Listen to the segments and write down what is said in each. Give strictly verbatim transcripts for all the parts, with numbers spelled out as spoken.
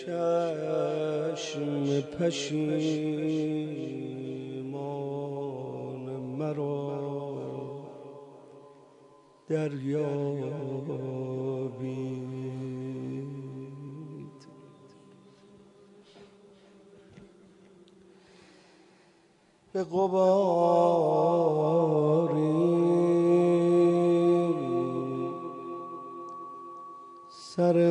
چشم پشیمان مرا دریابید. به غباری سر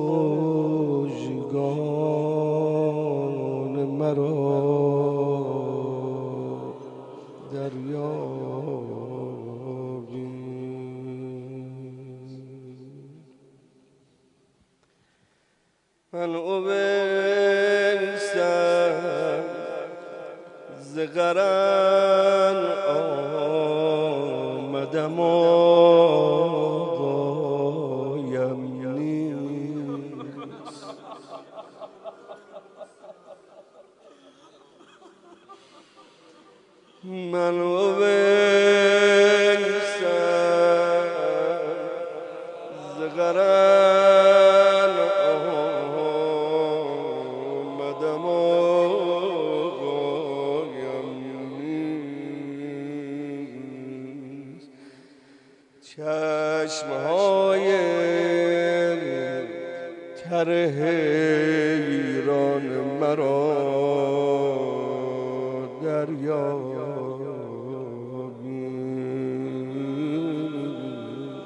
مژگان مرا دریابید. من اویسم ز قرن آمدم آقایم نیست. من اویسم ز قرن آمدم آقایم نیست. چشمهای تر حیران مرا دریابید.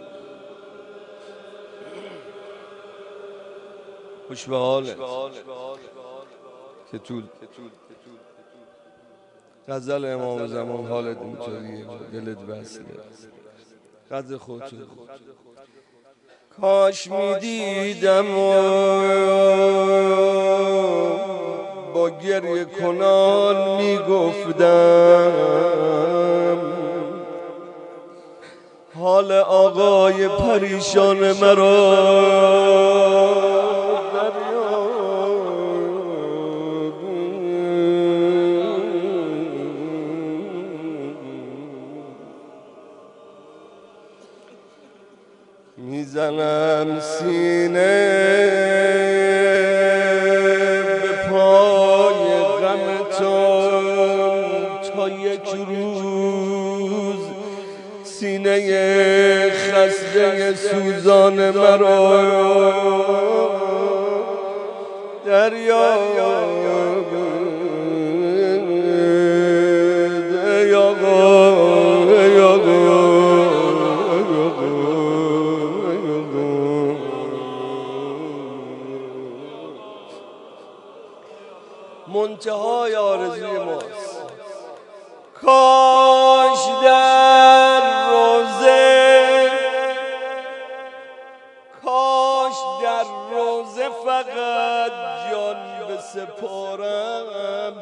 خوش به حالت که طول غزل امام زمان حالت اینطوریه، دلت وصله، قدر خودتو. کاش میدیدم با گریه کنان میگفتم حال آقای پریشان مرا میزنم سینه به پای غمتون تا یک روز سینه خسته سوزان مرا دریابید. ای آقا ای آقا منتهای آرزوی ماست. کاش در روزه کاش در روزه فقط جان بسپارم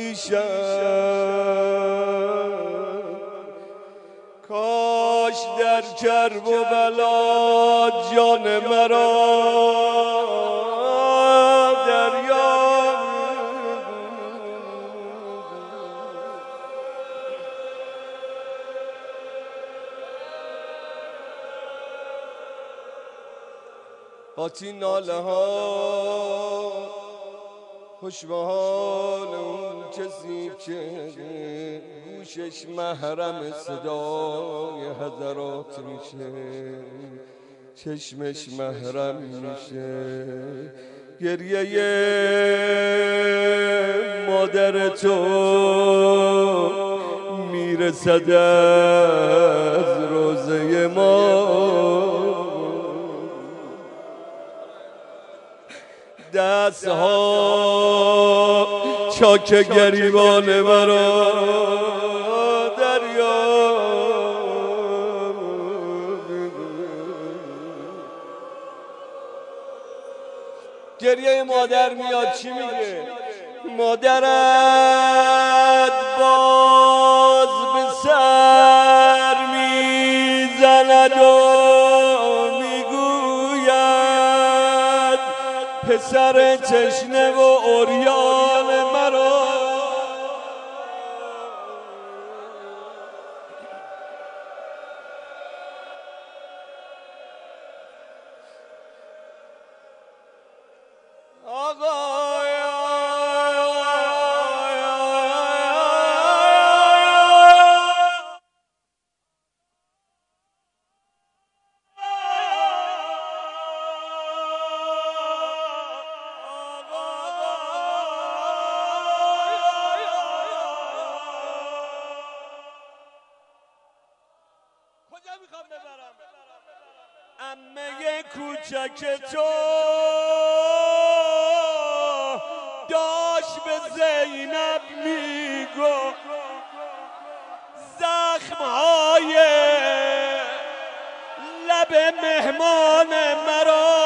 پیشم. کاش در کرب و بلا جان مرا قاطی ناله ها خوش به حال اون کسی که گوشش محرم صدای حضرات میشه، چشمش محرم میشه. گریه مادر تو میرسد از روزه ما. دست ها چاک گریبان مرا دریابید. گریه مادر میاد چی میگه؟ مادرت باز به سر میزند و میگوید پسر تشنه و عریان مرا. عمه کوچک تو داشت به زینب میگو زخمهای لب مهمان مرا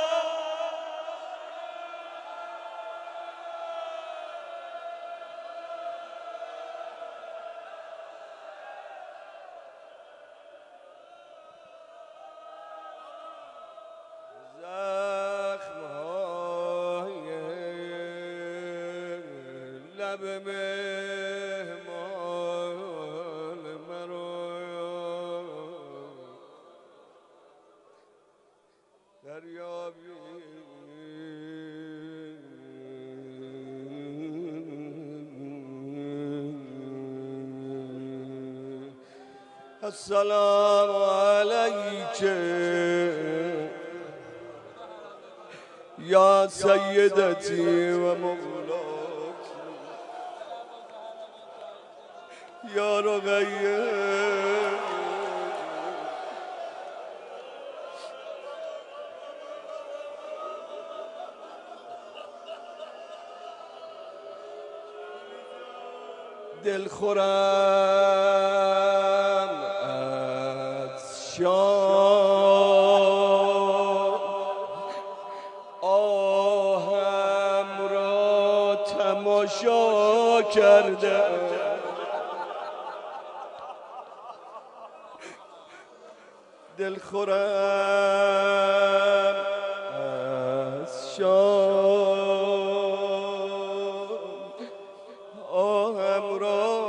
لب مهمان مرا دریابی السلام علیک یا سیدتی و مولاتی یا رقیه دل خورم از شام آهم را تماشا کرده دل خورم از شام آهم را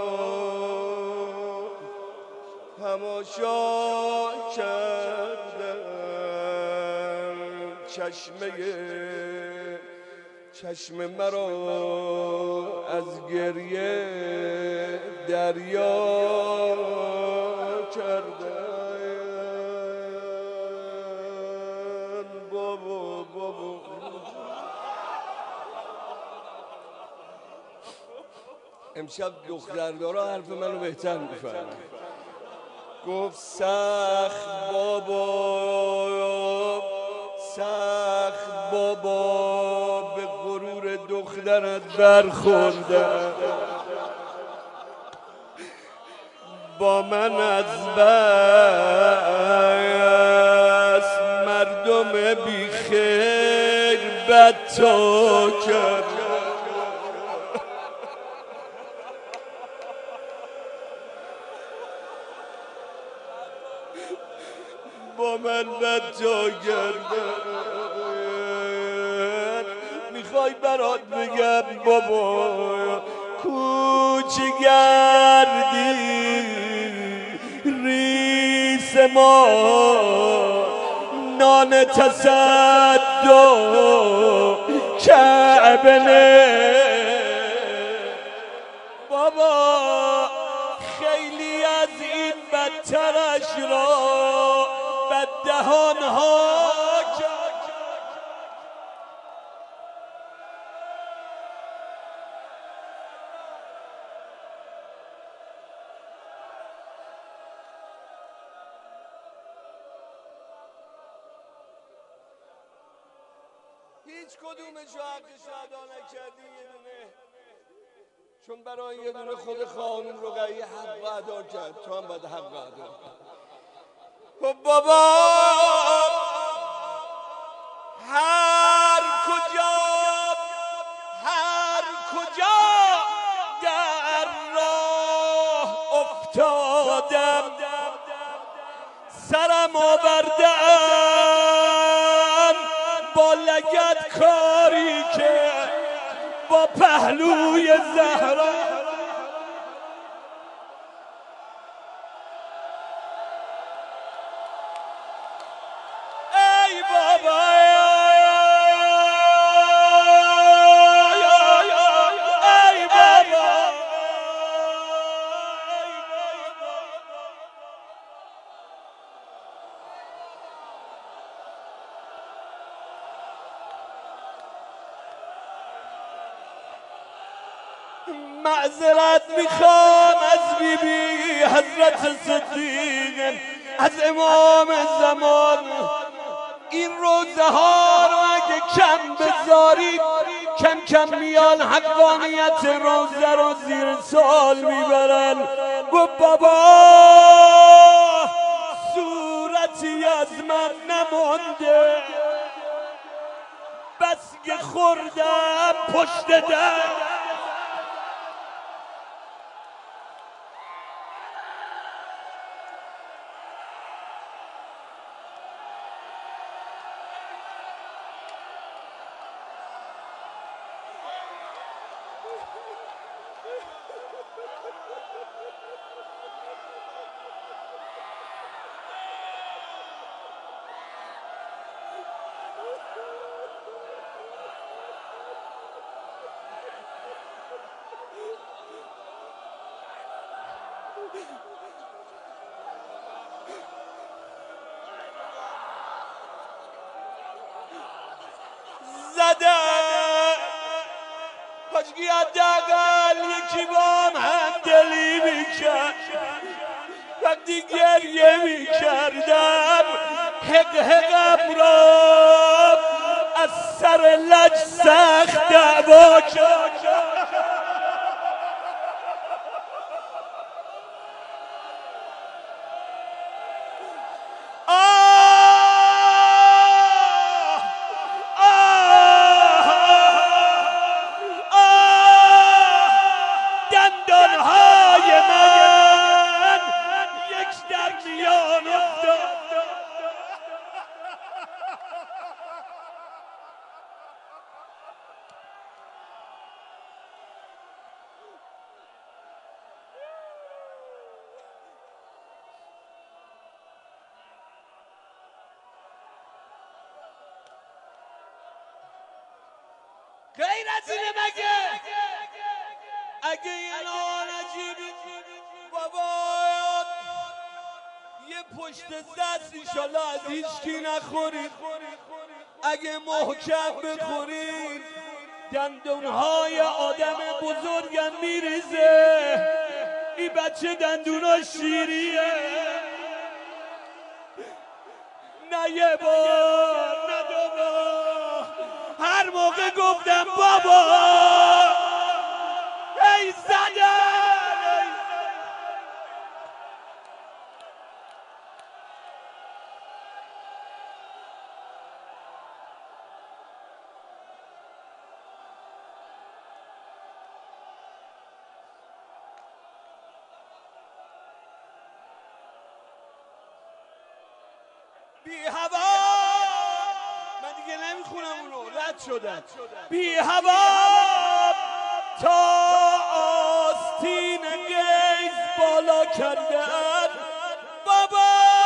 تماشا کردم چشمه چشم مرا از گریه دریا کردم بابا بابا امشب دختردارا حرف منو بهتر میفهمن گفت سخت بابا سخت بابا به غرور دخترت برخوردم با من از بس مردم بی خیر بدتا کرد با من بدتا کردن میخوای برات بگم بابا کوچ گردی ریس ما نان تصدق کعبه بابا خیلی از این بدترش را بد دهانها هیچ کدومشو حقش ادا نکردی یه دونه چون برای یه دونه خود خانم رقیه حق ادا کرد تو هم باید حق ادا کرد خب بابا هر کجا هر کجا در راه افتادم سرم آوردم با لگد کاری که با پهلوی زهرا ای بابا معذرت میخوام از بی بی حضرت صدیق، از امام زمان. این روزه ها رو اگه کم بذارید کم کم میان حقانیت روزه رو زیر سال میبرن. گفت بابا صورتی از من نمانده، بس که خوردم پشت در. زده پاچگی حداقل یکی با هم همدلی میکرد. وقتی گریه میکردم حق حقم را از سر لج سخت دعوا کرد. غیر از اینه مگه؟ اگه اینا نجیبی بابا یه پشت دست ایشالله از هیچکی نخورید. اگه محکم بخورید دندونهای آدم بزرگم میریزه. این بچه دندونا شیریه. نه یه بار نه دو بار هر موقع گفتم بابا ای زدن. بی هوا من دیگه نمیخونم اونو، رد شدن. بی هوا تا آستین گیز بالا کردن. بابا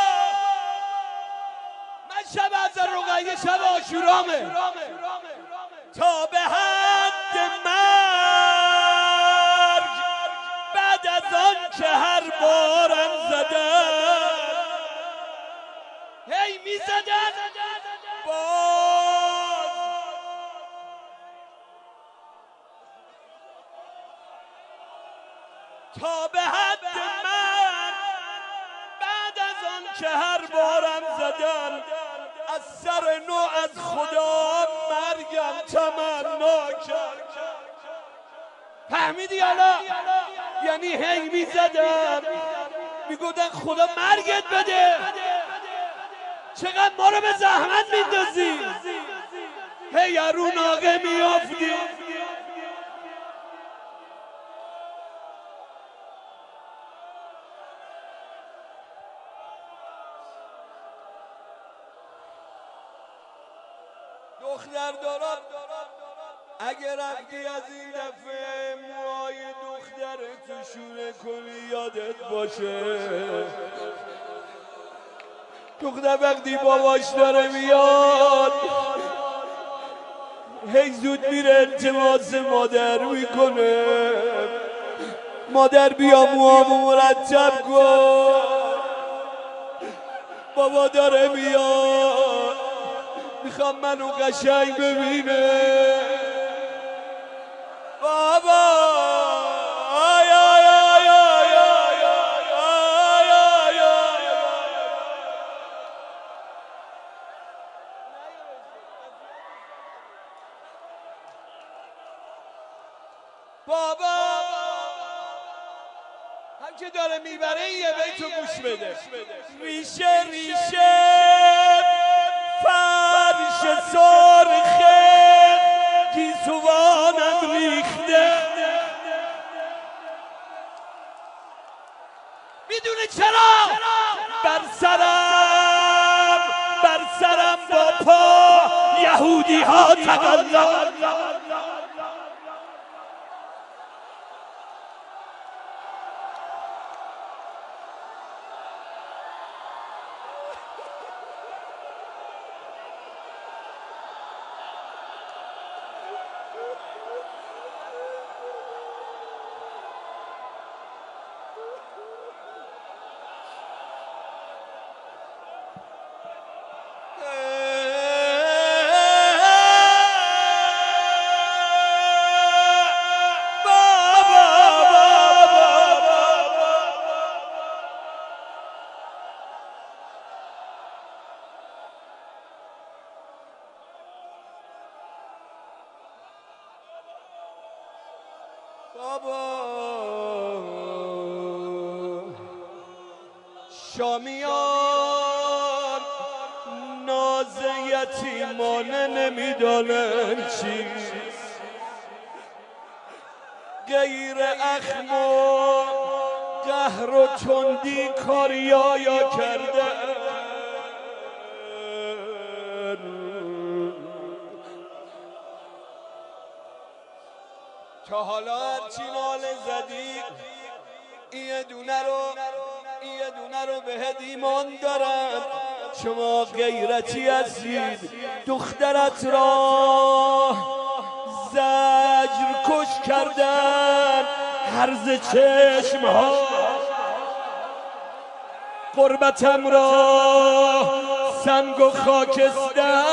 من شب از رقیه شب آشورامه تا به حد مرگ بعد از آن که هر بارم زدن هی می زدن باز تا به حد من بعد از آن که هر بارم زدن از سر نو از خدا مرگم تمنا کرد. فهمیدی حالا؟ یعنی هی می زدن می گفتن خدا مرگت بده. چقدر ما رو به زحمت میندازی. هی رو ناقه میافتی. دختر دارم اگر رفتی از این دفعه موهای دختر تو شونه کنی یادت باشه دختر وقتی باباش داره میاد هی زود میره التماس مادر میکنه. مادر بیا موامو مرتب کن. بابا داره میاد میخوام منو قشنگ ببینه. بابا بابا آی آی آی آی آی آی آی آی بابا هم که داره میبره یه بیتو گوش بده. ریشه ریشه فرش سرخه گیسوانم ریخته، میدونه چرا؟ بر سرم بر سرم با پا یهودی ها تقلا. بابا شامیان ناز یتیمانه نمیدانن چیست، غیر اخم و قهر و تندی کاریایا کرده. تا حالا هرچی ناله زدی یه دونه رو یه دونه رو بهت ایمان دارم. شما غیرتی هستید، دخترت را زجر کش کردن، هرز چشم ها قربتم را سنگ و خاکستر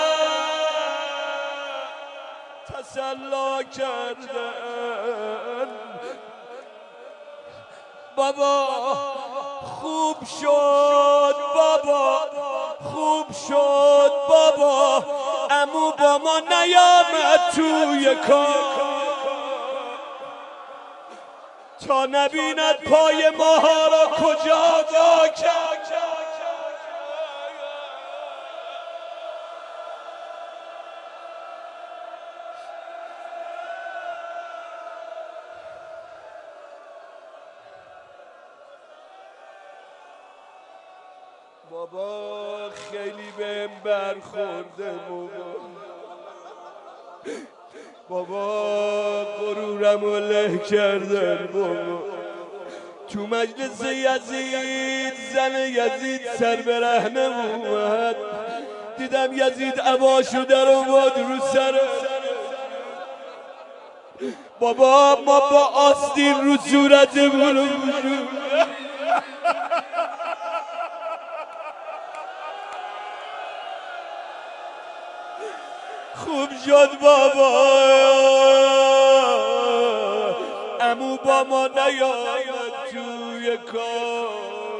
تسلا کردن. بابا خوب شد بابا خوب شد بابا، عمو با ما نیامد توی کار تا نبیند پای ماها را کجا وا کرد. بابا خیلی بهم برخورده بابا، بابا غرورمو له کردن بابا. تو مجلس یزید زن یزید سر برهنه اومد، دیدم یزید عباشو در آورد رو سر بابا. ما با آستین رو صورتمون خوب شد بابا، عمو با ما نیامد توی کار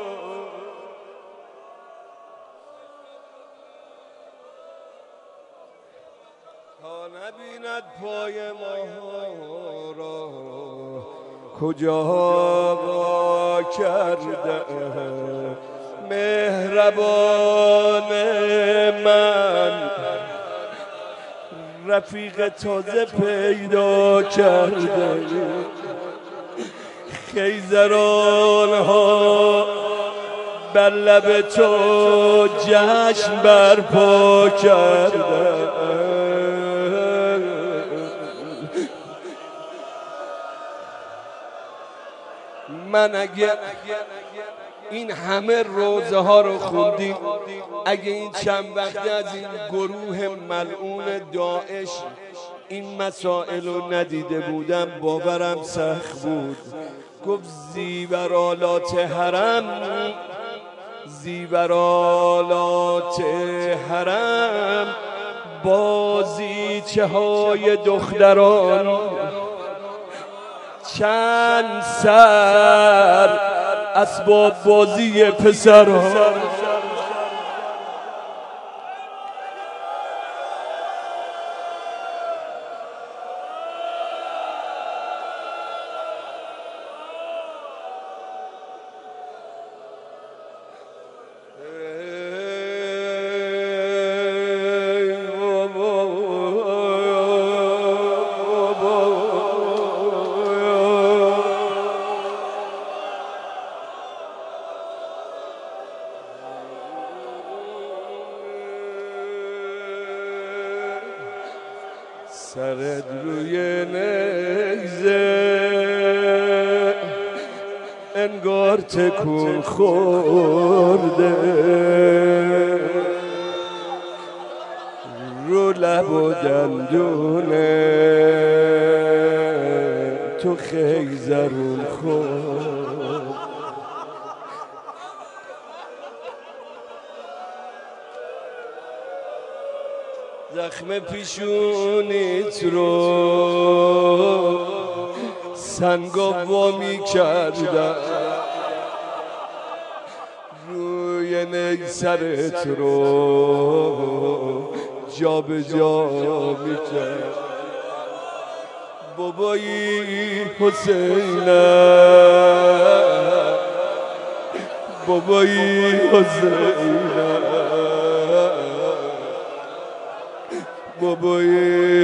تا نبیند پای ما را کجا وا کرده. مهربان من رفیق تازه پیدا کرده، خیزران ها بر لب تو جشن برپا کرده. من اگه این همه روزه ها رو خوندیم، اگه این چند وقته از این گروه ملعون داعش این مسائل رو ندیده بودم باورم سخت بود. گفت زیورالات حرم زیورالات حرم بازیچه های دختران چند سر اسباب بازی پسرها سرت روی نیزه انگار تکون خورده رو لب و دندونه تو خیزرون خورد زخم پیشونیت رو سنگا وامی کردم روی نیزرت رو جا به جا میکرد بابایی حسینم بابایی حسینم بابای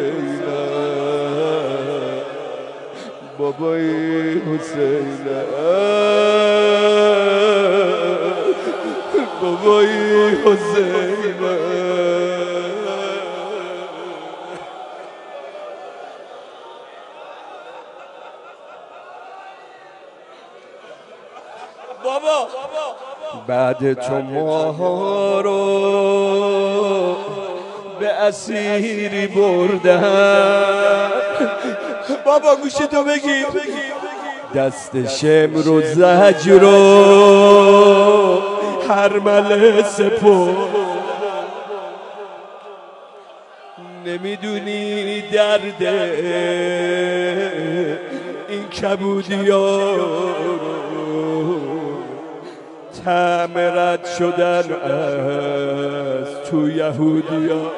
حسینم بابای حسینم بابای حسینم بابا بعد تو ماها رو به اسیری بردن بابا گوشتو بگیر دست شمر و زجر رو هرمله سپر نمیدونی درد این کبودی ها طعم رد شدن از تو یهودی ها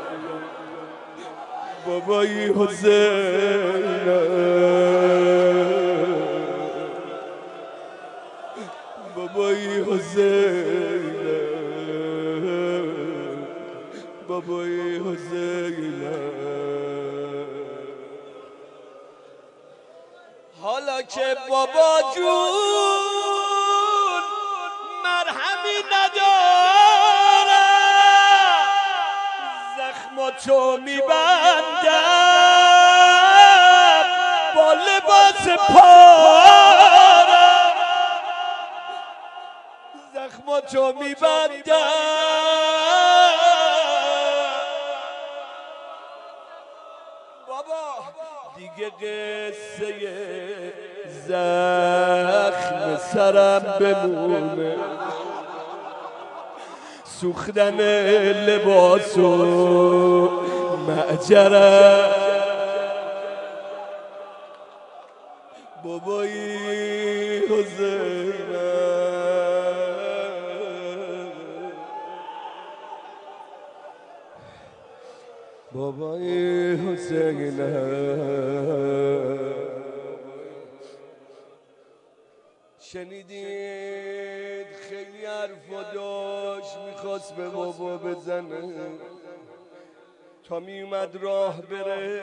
بابای حسینم بابای حسینم بابای حسینم حالا که بابا جون مرهمی نداره زخماتو میبندم با لباس پارم زخماتو میبندم بابا دیگه قصه زخم سرم بمونه سوختن لباس و معجرم بابایی حسینم بابایی حسینم شنیدید خیلی حرف و داشت میخواست به بابا بزنه تا میومد راه بره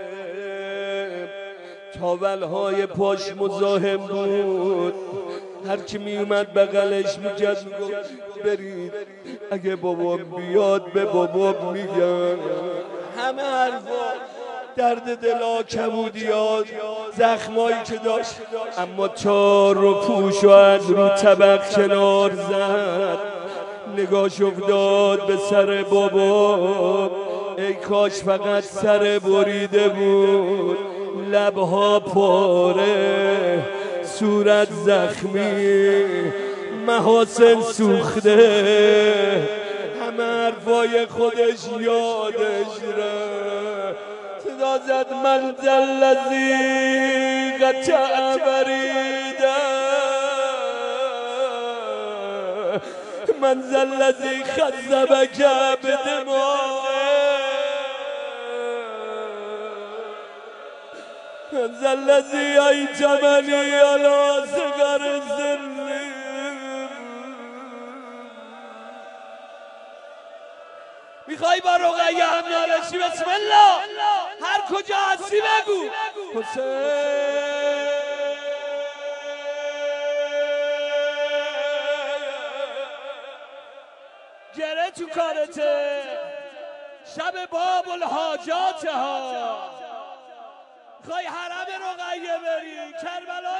تاولهای پاش مزاحم بود هر کی میومد بغلش میکرد میگفت برید اگه بابا بیاد به بابا میگن همه حرفا درد دلا کبودیات زخمایی که داشت اما تار و پوش و از رو طبق کنار زد نگاش افتاد به سر بابا ای کاش فقط سر بریده بود لبها پاره صورت زخمی محاسن سوخته همه حرفای خودش یادش ره صدا زد من ذا الذی طریقت عبریده من ذا الذی خذبک بدماء من ذا الذی ایتمنی علی صغر سنی میخوای با رقیه هم نارشی بسم الله هر کجا هستی بگو حسین گره تو کارته شب باب الحاجات ها میخوای حرم رقیه بری کربلا